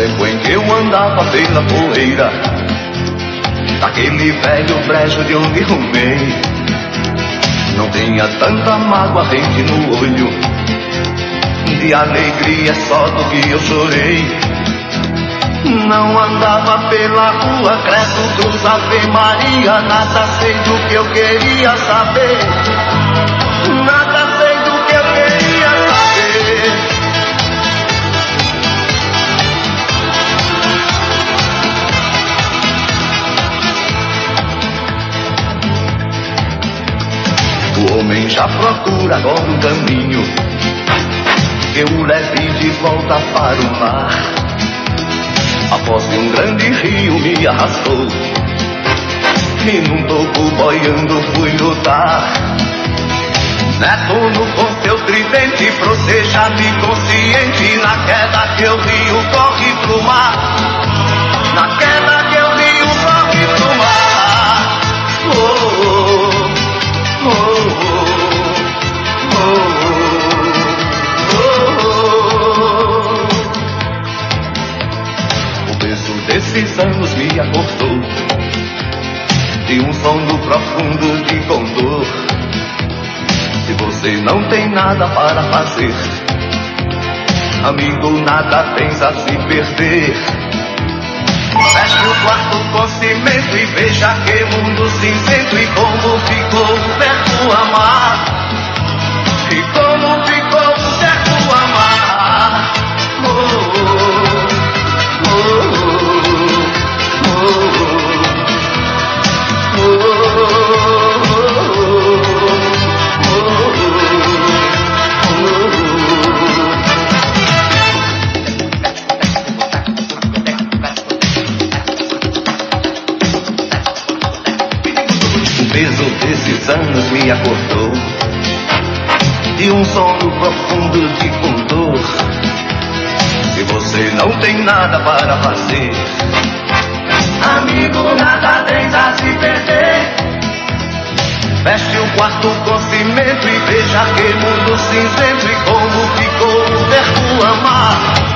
tempo em que eu andava pela poeira daquele velho brejo de onde rumei, não tinha tanta mágoa rente no olho, de alegria só do que eu chorei. Não andava pela rua, credo, cruz, Ave Maria, nada sei do que eu queria saber, nada sei do que eu queria saber. O homem já procura agora um caminho que o leve de volta para o mar. Após que um grande rio me arrastou e num topo boiando fui lutar. Netuno com seu tridente proteja-me consciente, na queda que o rio corre pro mar, na queda que o rio corre pro mar. Oh, oh, oh, oh, oh, oh. O peso desses anos me acordou de um sono profundo de condor. Se você não tem nada para fazer, amigo, nada tens a se perder. Feche o quarto com cimento e veja que mundo cinzento, e como ficou o verbo amar, e como ficou o verbo amar. Oh, oh, oh, oh, oh, oh. O peso desses anos me acordou de um sono profundo de condor. Se você não tem nada para fazer, amigo, nada tens a se perder. Feche o quarto com cimento e veja que mundo cinzento, e como ficou o verbo amar.